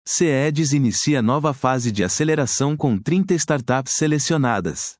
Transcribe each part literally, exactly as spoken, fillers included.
CEDES inicia nova fase de aceleração com trinta startups selecionadas.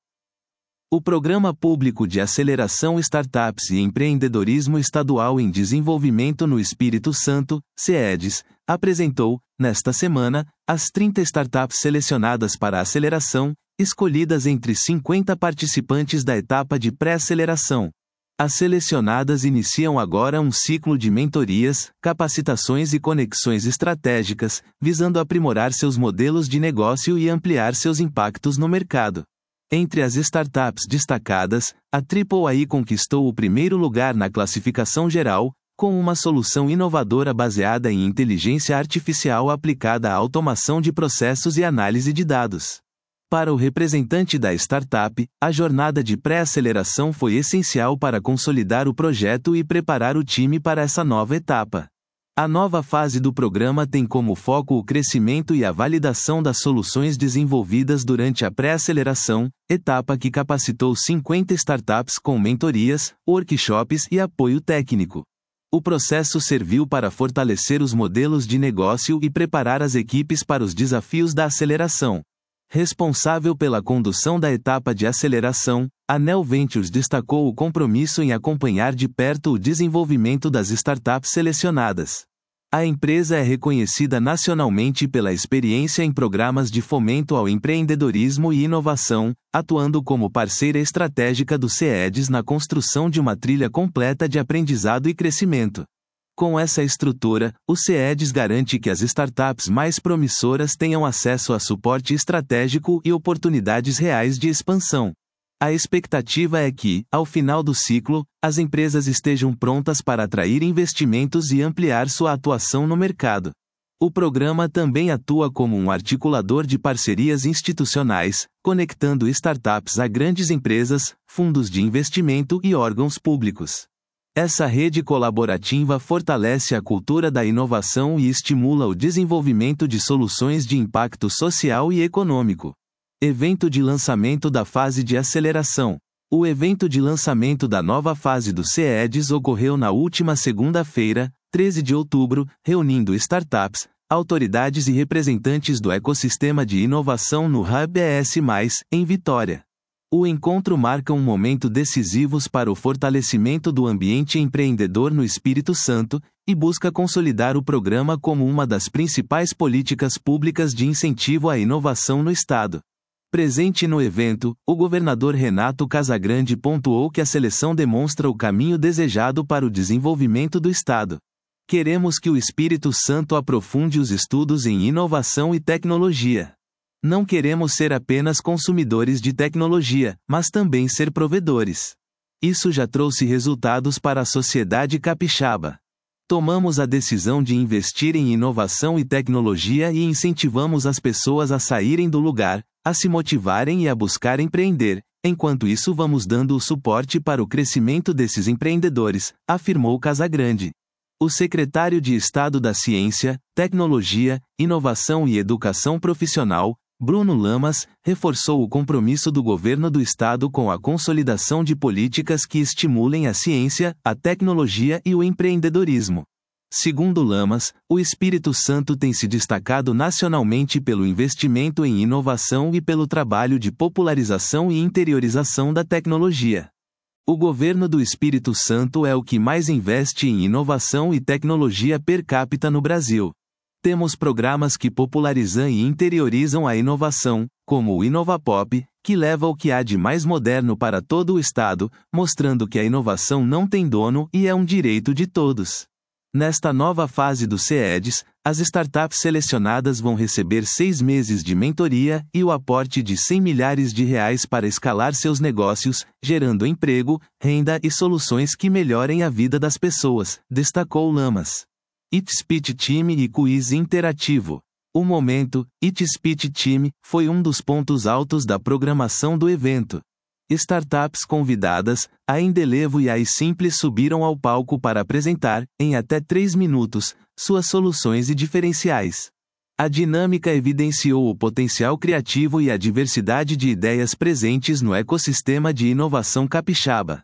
O Programa Público de Aceleração Startups e Empreendedorismo Estadual em Desenvolvimento no Espírito Santo, CEDES, apresentou, nesta semana, as trinta startups selecionadas para a aceleração, escolhidas entre cinquenta participantes da etapa de pré-aceleração. As selecionadas iniciam agora um ciclo de mentorias, capacitações e conexões estratégicas, visando aprimorar seus modelos de negócio e ampliar seus impactos no mercado. Entre as startups destacadas, a Triple A I conquistou o primeiro lugar na classificação geral, com uma solução inovadora baseada em inteligência artificial aplicada à automação de processos e análise de dados. Para o representante da startup, a jornada de pré-aceleração foi essencial para consolidar o projeto e preparar o time para essa nova etapa. A nova fase do programa tem como foco o crescimento e a validação das soluções desenvolvidas durante a pré-aceleração, etapa que capacitou cinquenta startups com mentorias, workshops e apoio técnico. O processo serviu para fortalecer os modelos de negócio e preparar as equipes para os desafios da aceleração. Responsável pela condução da etapa de aceleração, a Nel Ventures destacou o compromisso em acompanhar de perto o desenvolvimento das startups selecionadas. A empresa é reconhecida nacionalmente pela experiência em programas de fomento ao empreendedorismo e inovação, atuando como parceira estratégica do CEDES na construção de uma trilha completa de aprendizado e crescimento. Com essa estrutura, o CEDES garante que as startups mais promissoras tenham acesso a suporte estratégico e oportunidades reais de expansão. A expectativa é que, ao final do ciclo, as empresas estejam prontas para atrair investimentos e ampliar sua atuação no mercado. O programa também atua como um articulador de parcerias institucionais, conectando startups a grandes empresas, fundos de investimento e órgãos públicos. Essa rede colaborativa fortalece a cultura da inovação e estimula o desenvolvimento de soluções de impacto social e econômico. Evento de lançamento da fase de aceleração. O evento de lançamento da nova fase do CEDES ocorreu na última segunda-feira, treze de outubro, reunindo startups, autoridades e representantes do ecossistema de inovação no Hub E S mais, em Vitória. O encontro marca um momento decisivo para o fortalecimento do ambiente empreendedor no Espírito Santo, e busca consolidar o programa como uma das principais políticas públicas de incentivo à inovação no Estado. Presente no evento, o governador Renato Casagrande pontuou que a seleção demonstra o caminho desejado para o desenvolvimento do Estado. Queremos que o Espírito Santo aprofunde os estudos em inovação e tecnologia. Não queremos ser apenas consumidores de tecnologia, mas também ser provedores. Isso já trouxe resultados para a sociedade capixaba. Tomamos a decisão de investir em inovação e tecnologia e incentivamos as pessoas a saírem do lugar, a se motivarem e a buscar empreender. Enquanto isso, vamos dando o suporte para o crescimento desses empreendedores, afirmou Casagrande. O secretário de Estado da Ciência, Tecnologia, Inovação e Educação Profissional, Bruno Lamas, reforçou o compromisso do governo do Estado com a consolidação de políticas que estimulem a ciência, a tecnologia e o empreendedorismo. Segundo Lamas, o Espírito Santo tem se destacado nacionalmente pelo investimento em inovação e pelo trabalho de popularização e interiorização da tecnologia. O governo do Espírito Santo é o que mais investe em inovação e tecnologia per capita no Brasil. Temos programas que popularizam e interiorizam a inovação, como o Inovapop, que leva o que há de mais moderno para todo o Estado, mostrando que a inovação não tem dono e é um direito de todos. Nesta nova fase do CEDES, as startups selecionadas vão receber seis meses de mentoria e o aporte de cem milhares de reais para escalar seus negócios, gerando emprego, renda e soluções que melhorem a vida das pessoas, destacou Lamas. It Speech Team e quiz interativo. O momento, It Speech Team, foi um dos pontos altos da programação do evento. Startups convidadas, a Indelevo e a iSimples subiram ao palco para apresentar, em até três minutos, suas soluções e diferenciais. A dinâmica evidenciou o potencial criativo e a diversidade de ideias presentes no ecossistema de inovação capixaba.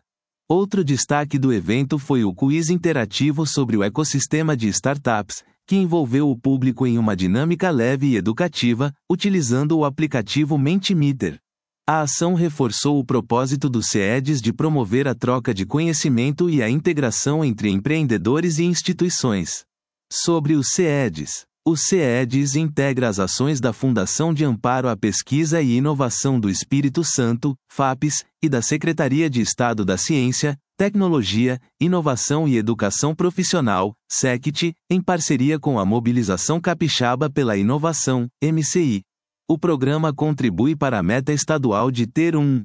Outro destaque do evento foi o quiz interativo sobre o ecossistema de startups, que envolveu o público em uma dinâmica leve e educativa, utilizando o aplicativo Mentimeter. A ação reforçou o propósito do C E D S de promover a troca de conhecimento e a integração entre empreendedores e instituições. Sobre o C E D S. O C E D S integra as ações da Fundação de Amparo à Pesquisa e Inovação do Espírito Santo, FAPES, e da Secretaria de Estado da Ciência, Tecnologia, Inovação e Educação Profissional, SECT, em parceria com a Mobilização Capixaba pela Inovação, M C I. O programa contribui para a meta estadual de ter um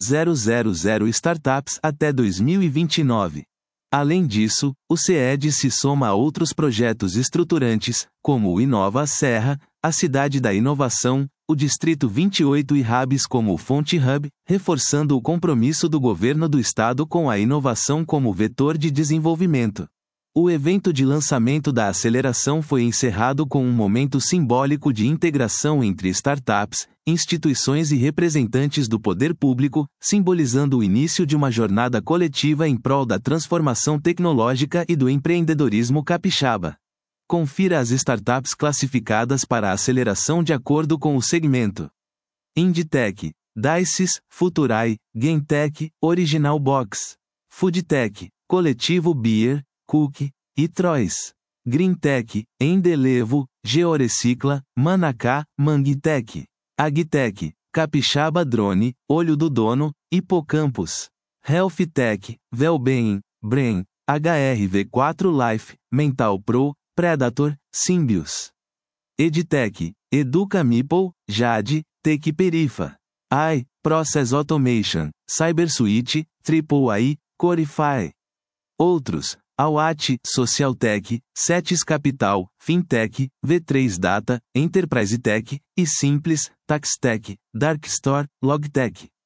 mil startups até dois mil e vinte e nove. Além disso, o C E D S se soma a outros projetos estruturantes, como o Inova Serra, a Cidade da Inovação, o Distrito vinte e oito e hubs como o Fonte Hub, reforçando o compromisso do governo do estado com a inovação como vetor de desenvolvimento. O evento de lançamento da aceleração foi encerrado com um momento simbólico de integração entre startups, instituições e representantes do poder público, simbolizando o início de uma jornada coletiva em prol da transformação tecnológica e do empreendedorismo capixaba. Confira as startups classificadas para a aceleração de acordo com o segmento: Inditech, Dices, Futurai, Gametech, Original Box, Foodtech, Coletivo Beer, Cook, e Trois. Greentech, Endelevo, Georecicla, Manacá, Manguitech. Agtech, Capixaba Drone, Olho do Dono, Hipocampus. Healthtech, Wellbeing, Brain, H R V quatro Life, Mental Pro, Predator, Symbios. Edtech, Educa Meeple, Jade, Tech Perifa. I, Process Automation, Cybersuite, Triple I, Corify. Outros: Awat, Socialtech, Cetis Capital, Fintech, V três Data, Enterprise Tech, e Simples, Taxtech, Darkstore, Logtech.